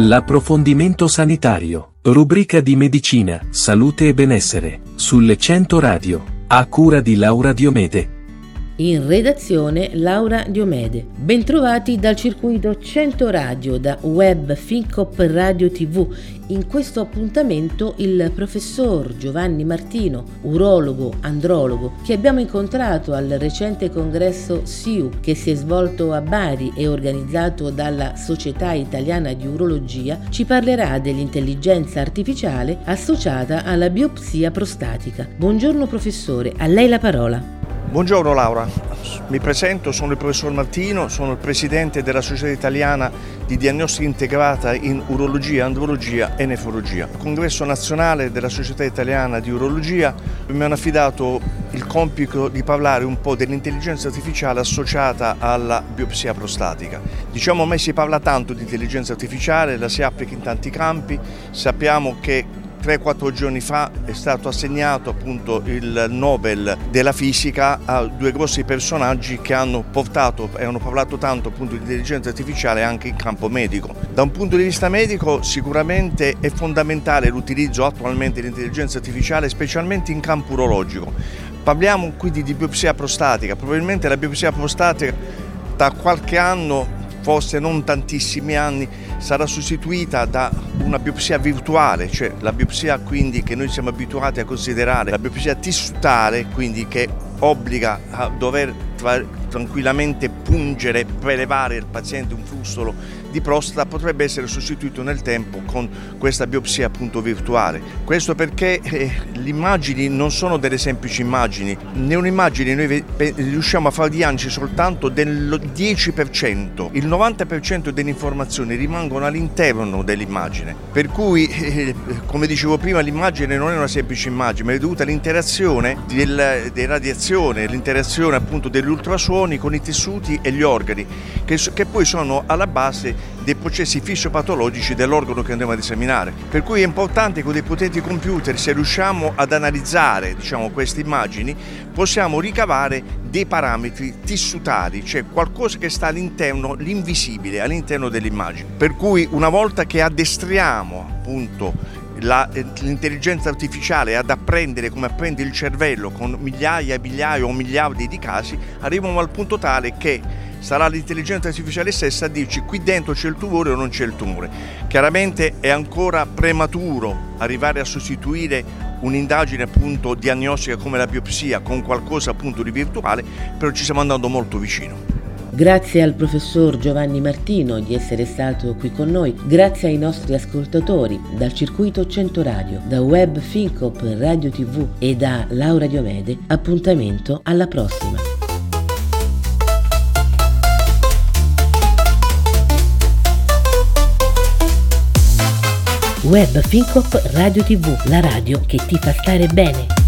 L'approfondimento sanitario, rubrica di medicina, salute e benessere, sulle 100 Radio, a cura di Laura Diomede. In redazione Laura Diomede. Bentrovati dal circuito 100 Radio da Web Fincop Radio TV. In questo appuntamento il professor Giovanni Martino, urologo andrologo, che abbiamo incontrato al recente congresso SIU che si è svolto a Bari e organizzato dalla Società Italiana di Urologia, ci parlerà dell'intelligenza artificiale associata alla biopsia prostatica. Buongiorno professore, a lei la parola. Buongiorno Laura, mi presento, sono il professor Martino, sono il presidente della Società Italiana di Diagnostica Integrata in Urologia, Andrologia e Nefrologia. Al Congresso Nazionale della Società Italiana di Urologia mi hanno affidato il compito di parlare un po' dell'intelligenza artificiale associata alla biopsia prostatica. Diciamo, ormai si parla tanto di intelligenza artificiale, la si applica in tanti campi, sappiamo che 3-4 giorni fa è stato assegnato appunto il Nobel della fisica a due grossi personaggi che hanno parlato tanto appunto di intelligenza artificiale anche in campo medico. Da un punto di vista medico sicuramente è fondamentale l'utilizzo attualmente dell'intelligenza artificiale, specialmente in campo urologico. Parliamo quindi di biopsia prostatica, probabilmente la biopsia prostatica da qualche anno, forse non tantissimi anni, sarà sostituita da una biopsia virtuale, cioè la biopsia quindi che noi siamo abituati a considerare la biopsia tissutale, quindi che obbliga a dover tranquillamente pungere, prelevare il paziente un frustolo di prostata, potrebbe essere sostituito nel tempo con questa biopsia appunto virtuale. Questo perché le immagini non sono delle semplici immagini, ne un'immagine noi riusciamo a fare diagnosi soltanto del 10%, il 90% delle informazioni rimangono all'interno dell'immagine, per cui come dicevo prima l'immagine non è una semplice immagine, ma è dovuta all'interazione delle radiazioni, l'interazione appunto degli ultrasuoni con i tessuti e gli organi che poi sono alla base dei processi fisiopatologici dell'organo che andiamo ad esaminare. Per cui è importante con dei potenti computer, se riusciamo ad analizzare queste immagini, possiamo ricavare dei parametri tissutali, cioè qualcosa che sta all'interno, l'invisibile all'interno dell'immagine. Per cui una volta che addestriamo appunto l'intelligenza artificiale ad apprendere come apprende il cervello con migliaia o miliardi di casi, arriviamo al punto tale che sarà l'intelligenza artificiale stessa a dirci qui dentro c'è il tumore o non c'è il tumore. Chiaramente è ancora prematuro arrivare a sostituire un'indagine appunto diagnostica come la biopsia con qualcosa appunto di virtuale, però ci stiamo andando molto vicino. Grazie al professor Giovanni Martino di essere stato qui con noi, grazie ai nostri ascoltatori dal circuito 100 Radio, da Web Fincop Radio TV e da Laura Diomede. Appuntamento alla prossima. Web Fincop Radio TV, la radio che ti fa stare bene.